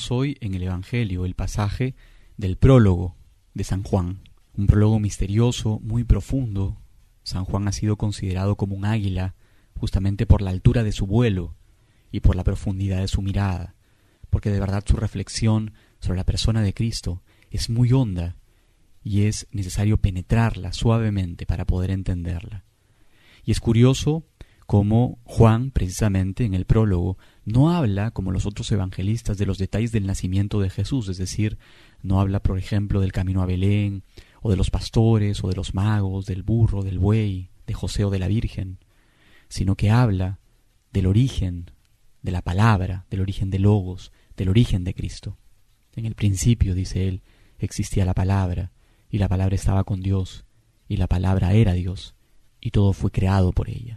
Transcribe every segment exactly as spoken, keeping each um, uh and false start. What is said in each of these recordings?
encontramos hoy en el Evangelio el pasaje del prólogo de San Juan, un prólogo misterioso, muy profundo. San Juan ha sido considerado como un águila justamente por la altura de su vuelo y por la profundidad de su mirada, porque de verdad su reflexión sobre la persona de Cristo es muy honda y es necesario penetrarla suavemente para poder entenderla. Y es curioso cómo Juan, precisamente en el prólogo, no habla, como los otros evangelistas, de los detalles del nacimiento de Jesús, es decir, no habla, por ejemplo, del camino a Belén, o de los pastores, o de los magos, del burro, del buey, de José o de la Virgen, sino que habla del origen de la palabra, del origen de Logos, del origen de Cristo. En el principio, dice él, existía la palabra, y la palabra estaba con Dios, y la palabra era Dios, y todo fue creado por ella.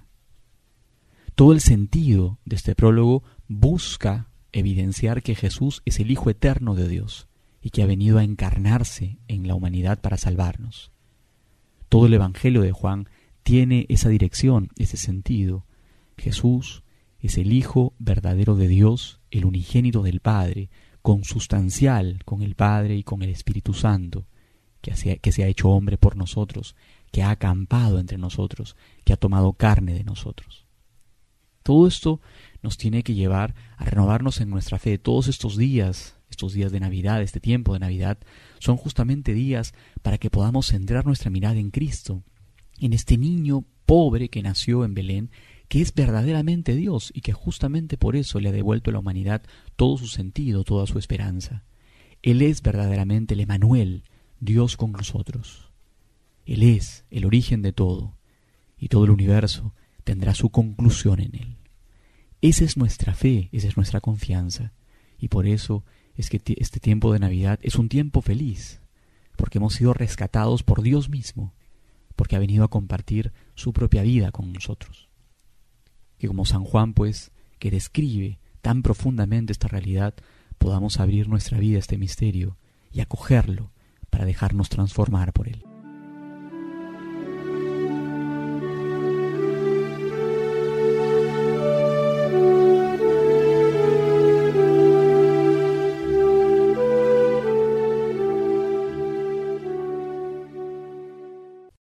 Todo el sentido de este prólogo busca evidenciar que Jesús es el Hijo eterno de Dios y que ha venido a encarnarse en la humanidad para salvarnos. Todo el Evangelio de Juan tiene esa dirección, ese sentido. Jesús es el Hijo verdadero de Dios, el unigénito del Padre, consustancial con el Padre y con el Espíritu Santo, que se, que se ha hecho hombre por nosotros, que ha acampado entre nosotros, que ha tomado carne de nosotros. Todo esto nos tiene que llevar a renovarnos en nuestra fe. Todos estos días, estos días de Navidad, este tiempo de Navidad, son justamente días para que podamos centrar nuestra mirada en Cristo, en este niño pobre que nació en Belén, que es verdaderamente Dios y que justamente por eso le ha devuelto a la humanidad todo su sentido, toda su esperanza. Él es verdaderamente el Emmanuel, Dios con nosotros. Él es el origen de todo, y todo el universo tendrá su conclusión en Él. Esa es nuestra fe, esa es nuestra confianza, y por eso es que este tiempo de Navidad es un tiempo feliz, porque hemos sido rescatados por Dios mismo, porque ha venido a compartir su propia vida con nosotros. Que como San Juan, pues, que describe tan profundamente esta realidad, podamos abrir nuestra vida a este misterio y acogerlo para dejarnos transformar por él.